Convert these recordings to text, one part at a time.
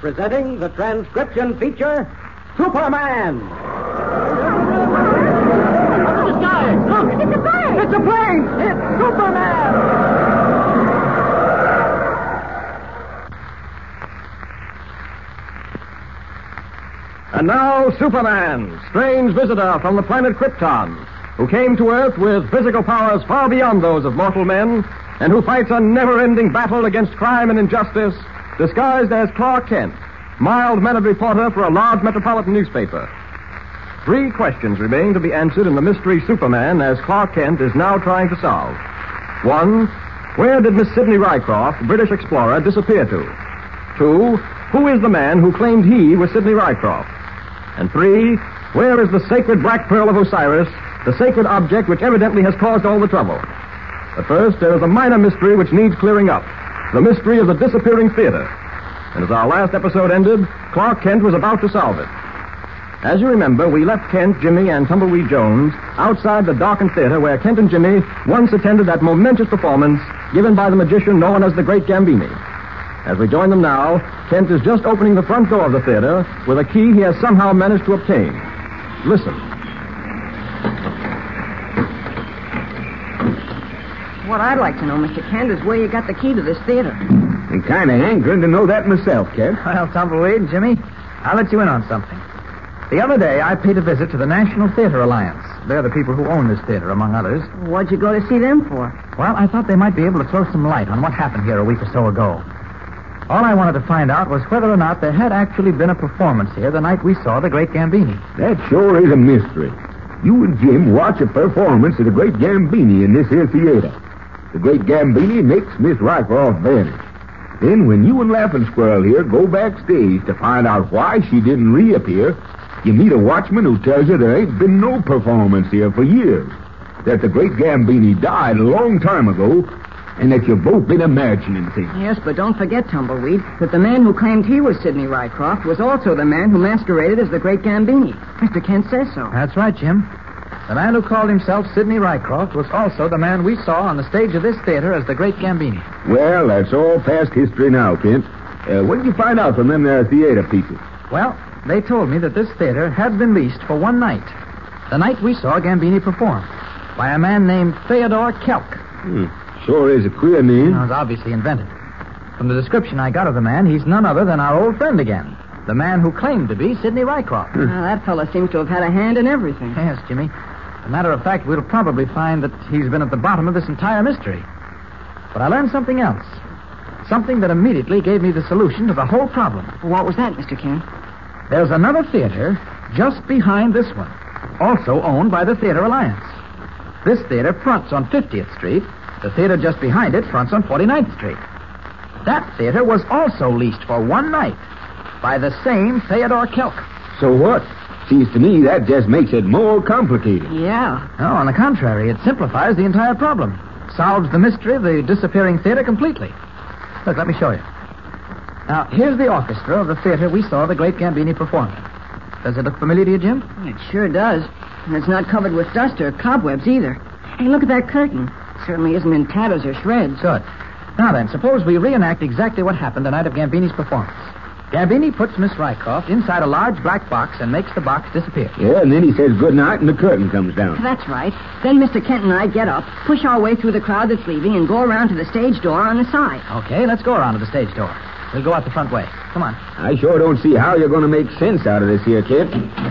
presenting the transcription feature, Superman. Up in the sky! Look! It's a plane! It's a plane! It's Superman! And now, Superman, strange visitor from the planet Krypton, who came to Earth with physical powers far beyond those of mortal men, and who fights a never-ending battle against crime and injustice, disguised as Clark Kent, mild-mannered reporter for a large metropolitan newspaper. 3 questions remain to be answered in the mystery Superman, as Clark Kent is now trying to solve. 1, where did Miss Sidney Rycroft, British explorer, disappear to? 2, who is the man who claimed he was Sidney Rycroft? And 3, where is the sacred black pearl of Osiris, the sacred object which evidently has caused all the trouble? But first, there is a minor mystery which needs clearing up. The mystery of the disappearing theater. And as our last episode ended, Clark Kent was about to solve it. As you remember, we left Kent, Jimmy, and Tumbleweed Jones outside the darkened theater where Kent and Jimmy once attended that momentous performance given by the magician known as the Great Gambini. As we join them now, Kent is just opening the front door of the theater with a key he has somehow managed to obtain. Listen. What I'd like to know, Mr. Kent, is where you got the key to this theater. I'm kind of hankering to know that myself, Kent. Well, Tumbleweed, Jimmy, I'll let you in on something. The other day, I paid a visit to the National Theater Alliance. They're the people who own this theater, among others. What'd you go to see them for? Well, I thought they might be able to throw some light on what happened here a week or so ago. All I wanted to find out was whether or not there had actually been a performance here the night we saw the Great Gambini. That sure is a mystery. You and Jim watch a performance of the Great Gambini in this here theater. The Great Gambini makes Miss Rycroft vanish. Then when you and Laughing Squirrel here go backstage to find out why she didn't reappear, you meet a watchman who tells you there ain't been no performance here for years, that the Great Gambini died a long time ago, and that you've both been imagining things. Yes, but don't forget, Tumbleweed, that the man who claimed he was Sidney Rycroft was also the man who masqueraded as the Great Gambini. Mr. Kent says so. That's right, Jim. The man who called himself Sidney Rycroft was also the man we saw on the stage of this theater as the Great Gambini. Well, that's all past history now, Kent. What did you find out from them there theater people? Well, they told me that this theater had been leased for one night. The night we saw Gambini perform. By a man named Theodore Kelk. Sure is a queer name. It was obviously invented. From the description I got of the man, he's none other than our old friend again. The man who claimed to be Sidney Rycroft. Well, that fella seems to have had a hand in everything. Yes, Jimmy. As a matter of fact, we'll probably find that he's been at the bottom of this entire mystery. But I learned something else. Something that immediately gave me the solution to the whole problem. What was that, Mr. Kent? There's another theater just behind this one, also owned by the Theater Alliance. This theater fronts on 50th Street. The theater just behind it fronts on 49th Street. That theater was also leased for one night by the same Theodore Kelk. So what? Seems to me that just makes it more complicated. Yeah. No, on the contrary, it simplifies the entire problem. Solves the mystery of the disappearing theater completely. Look, let me show you. Now, here's the orchestra of the theater we saw the Great Gambini performing. Does it look familiar to you, Jim? It sure does. And it's not covered with dust or cobwebs either. Hey, look at that curtain. It certainly isn't in tatters or shreds. Good. Now then, suppose we reenact exactly what happened the night of Gambini's performance. Gambini puts Miss Rycroft inside a large black box and makes the box disappear. Yeah, and then he says goodnight and the curtain comes down. That's right. Then Mr. Kent and I get up, push our way through the crowd that's leaving, and go around to the stage door on the side. Okay, let's go around to the stage door. We'll go out the front way. Come on. I sure don't see how you're going to make sense out of this here, Kent.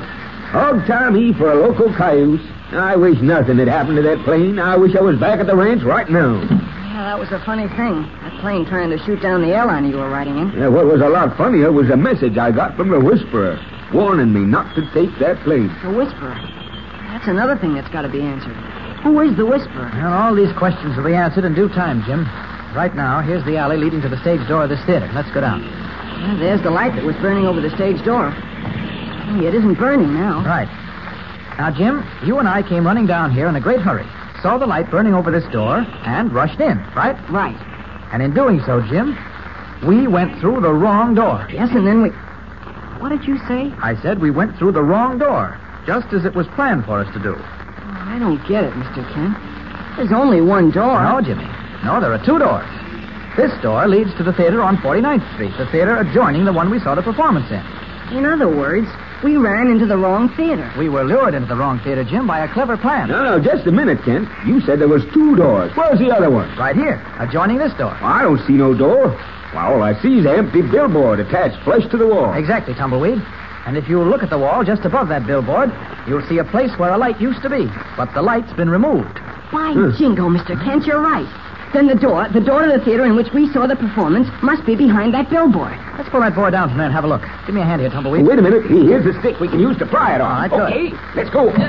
Hog time E for a local cayuse. I wish nothing had happened to that plane. I wish I was back at the ranch right now. Yeah, that was a funny thing. That plane trying to shoot down the airliner you were riding in. Yeah, what was a lot funnier was a message I got from the Whisperer, warning me not to take that plane. The Whisperer? That's another thing that's got to be answered. Who is the Whisperer? Well, all these questions will be answered in due time, Jim. Right now, here's the alley leading to the stage door of this theater. Let's go down. Yeah, there's the light that was burning over the stage door. Hey, it isn't burning now. Right. Now, Jim, you and I came running down here in a great hurry, saw the light burning over this door, and rushed in, right? Right. And in doing so, Jim, we went through the wrong door. Yes, and then we... What did you say? I said we went through the wrong door, just as it was planned for us to do. Oh, I don't get it, Mr. Kent. There's only one door. No, Jimmy. No, there are two doors. This door leads to the theater on 49th Street, the theater adjoining the one we saw the performance in. In other words, we ran into the wrong theater. We were lured into the wrong theater, Jim, by a clever plan. No, just a minute, Kent. You said there was 2 doors. Where's the other one? Right here, adjoining this door. Well, I don't see no door. Well, all I see is an empty billboard attached flush to the wall. Exactly, Tumbleweed. And if you look at the wall just above that billboard, you'll see a place where a light used to be. But the light's been removed. By jingo, Mr. Kent, you're right. Then the door to the theater in which we saw the performance must be behind that billboard. Let's pull that board down from there and have a look. Give me a hand here, Tumbleweed. Wait a minute. Here's a stick we can use to pry it on. All right, good. Okay, let's go. Look,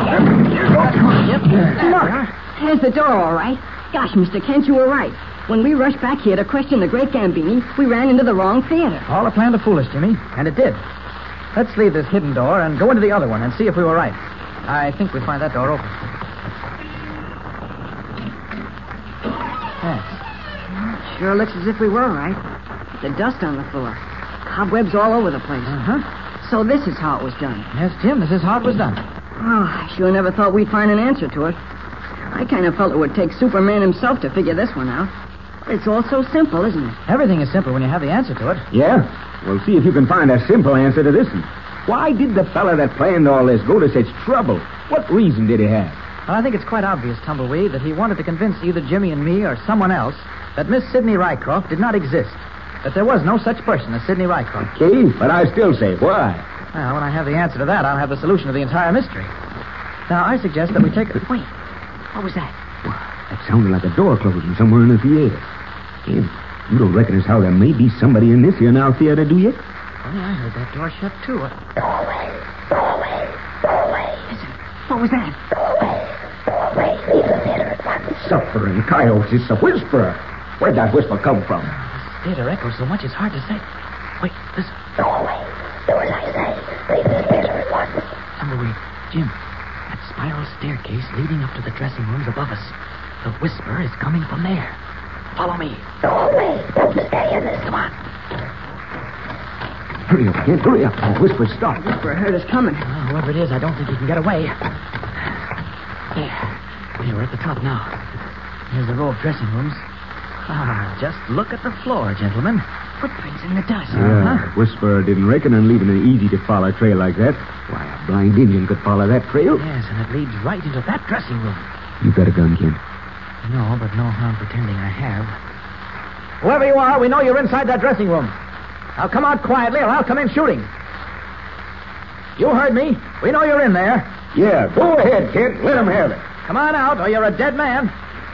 there's the door, all right. Gosh, Mr. Kent, you were right. When we rushed back here to question the great Gambini, we ran into the wrong theater. All a plan to fool us, Jimmy. And it did. Let's leave this hidden door and go into the other one and see if we were right. I think we find that door open. Yes. Sure looks as if we were right. The dust on the floor. Cobwebs all over the place. Uh-huh. So this is how it was done. Yes, Jim, this is how it was done. Oh, I sure never thought we'd find an answer to it. I kind of felt it would take Superman himself to figure this one out. It's all so simple, isn't it? Everything is simple when you have the answer to it. Yeah? Well, see if you can find a simple answer to this one. Why did the fella that planned all this go to such trouble? What reason did he have? Well, I think it's quite obvious, Tumbleweed, that he wanted to convince either Jimmy and me or someone else that Miss Sidney Rycroft did not exist. That there was no such person as Sidney Rycroft. Okay, but I still say, why? Well, when I have the answer to that, I'll have the solution to the entire mystery. Now, I suggest that we take a... Wait, what was that? That sounded like a door closing somewhere in the theater. Kent, you don't reckon as how there may be somebody in this here now theater, do you? Well, I heard that door shut, too. Doorway. Listen, what was that? Leave the theater at once. Suffering coyotes, it's a whisperer. Where'd that whisper come from? This theater echoes so much it's hard to say. Wait, listen. Doorway. Do as I say. Leave the theater at once. Tumbleweed, Jim, that spiral staircase leading up to the dressing rooms above us. The whisper is coming from there. Follow me. Doorway. Don't stay in this. Come on. Hurry up, Kent, hurry up. The whisper stopped. Whisper heard us coming. Well, whoever it is, I don't think he can get away. There. We're at the top now. Here's the row of dressing rooms. Ah, just look at the floor, gentlemen. Footprints in the dust. The whisperer didn't reckon on leaving an easy-to-follow trail like that. Why, a blind Indian could follow that trail. Yes, and it leads right into that dressing room. You got a gun, Kent? No, but no harm pretending I have. Whoever you are, we know you're inside that dressing room. Now come out quietly or I'll come in shooting. You heard me. We know you're in there. Yeah, go ahead, Kent. Let him have it. Come on out or you're a dead man.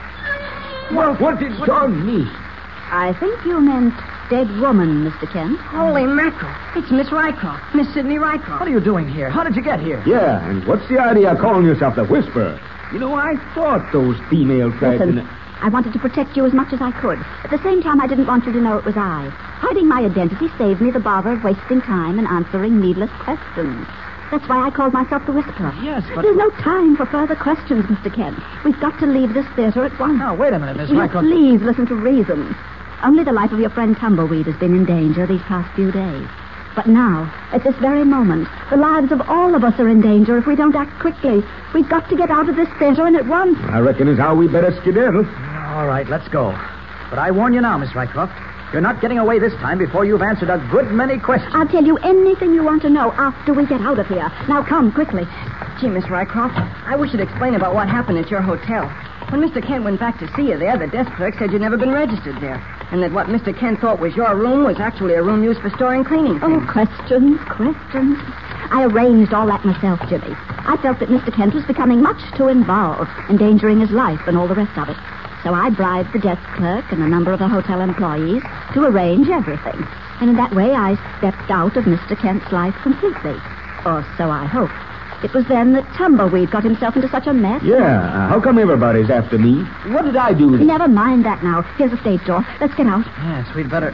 What did you me? I think you meant dead woman, Mr. Kent. Holy mackerel. It's Miss Rycroft. Miss Sidney Rycroft. What are you doing here? How did you get here? Yeah, and what's the idea of calling yourself the Whisperer? You know, I thought those female tribes... Listen, I wanted to protect you as much as I could. At the same time, I didn't want you to know it was I. Hiding my identity saved me the bother of wasting time and answering needless questions. That's why I called myself the Whisperer. Yes, but... There's no time for further questions, Mr. Kent. We've got to leave this theater at once. Now, wait a minute, Miss Now, Rycroft. please listen to reason. Only the life of your friend Tumbleweed has been in danger these past few days. But now, at this very moment, the lives of all of us are in danger if we don't act quickly. We've got to get out of this theater and at once. I reckon is how we better skedaddle. All right, let's go. But I warn you now, Miss Rycroft. You're not getting away this time before you've answered a good many questions. I'll tell you anything you want to know after we get out of here. Now come, quickly. Gee, Miss Rycroft, I wish you'd explain about what happened at your hotel. When Mr. Kent went back to see you there, the desk clerk said you'd never been registered there. And that what Mr. Kent thought was your room was actually a room used for storing cleaning things. Oh, questions. I arranged all that myself, Jimmy. I felt that Mr. Kent was becoming much too involved, endangering his life and all the rest of it. So I bribed the desk clerk and a number of the hotel employees to arrange everything. And in that way, I stepped out of Mr. Kent's life completely. Or so I hoped. It was then that Tumbleweed got himself into such a mess. Yeah, how come everybody's after me? What did I do? Never mind that now. Here's the stage door. Let's get out. Yes, we'd better...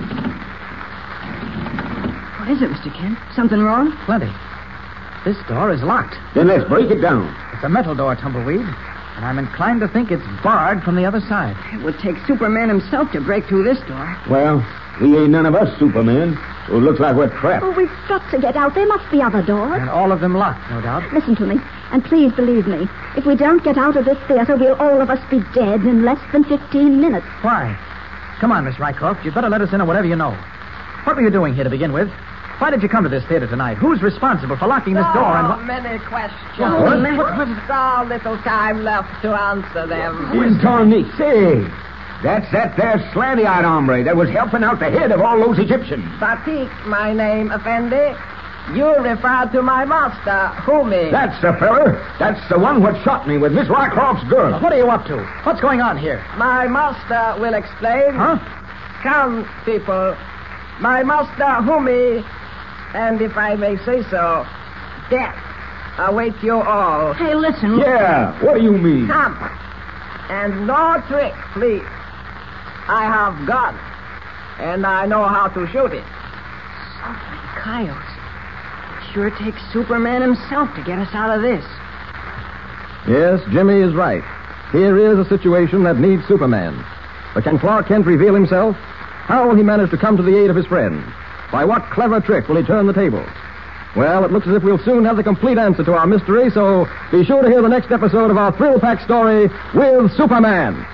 What is it, Mr. Kent? Something wrong? Plenty. This door is locked. Then let's break it down. It's a metal door, Tumbleweed. And I'm inclined to think it's barred from the other side. It would take Superman himself to break through this door. Well, we ain't none of us Superman, so it looks like we're trapped. Oh, we've got to get out. There must be other doors. And all of them locked, no doubt. Listen to me, and please believe me. If we don't get out of this theater, we'll all of us be dead in less than 15 minutes. Why? Come on, Miss Rycroft. You'd better let us in on whatever you know. What were you doing here to begin with? Why did you come to this theater tonight? Who's responsible for locking this door? And many questions. What? So little time left to answer them. In Tony, say, that's that there slanty-eyed hombre that was helping out the head of all those Egyptians. Batik, my name, Effendi. You refer to my master, Humi. That's the feller. That's the one what shot me with Miss Rycroft's girl. What are you up to? What's going on here? My master will explain. Huh? Come, people. My master, Humi, and if I may say so, death awaits you all. Hey, listen. Yeah, what do you mean? Come. And no trick, please. I have gun, and I know how to shoot it. Coyotes. It sure takes Superman himself to get us out of this. Yes, Jimmy is right. Here is a situation that needs Superman. But can Clark Kent reveal himself? How will he manage to come to the aid of his friends? By what clever trick will he turn the tables? Well, it looks as if we'll soon have the complete answer to our mystery, so be sure to hear the next episode of our thrill-packed story with Superman.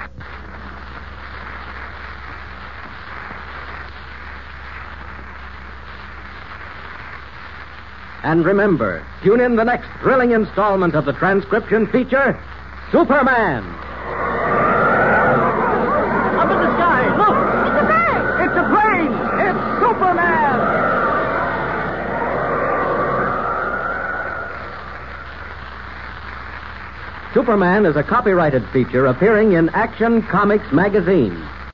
And remember, tune in the next thrilling installment of the transcription feature, Superman. Up in the sky! Look! It's a bird! It's a plane! It's Superman! Superman is a copyrighted feature appearing in Action Comics magazine.